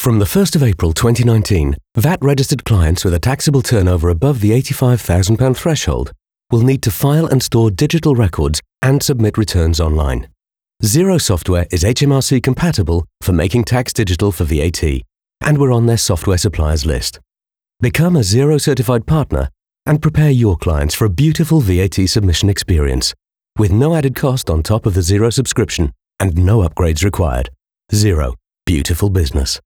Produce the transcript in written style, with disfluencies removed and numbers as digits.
From the 1st of April 2019, VAT-registered clients with a taxable turnover above the £85,000 threshold will need to file and store digital records and submit returns online. Xero software is HMRC compatible for making tax digital for VAT, and we're on their software suppliers list. Become a Xero certified partner and prepare your clients for a beautiful VAT submission experience, with no added cost on top of the Xero subscription and no upgrades required. Xero, beautiful business.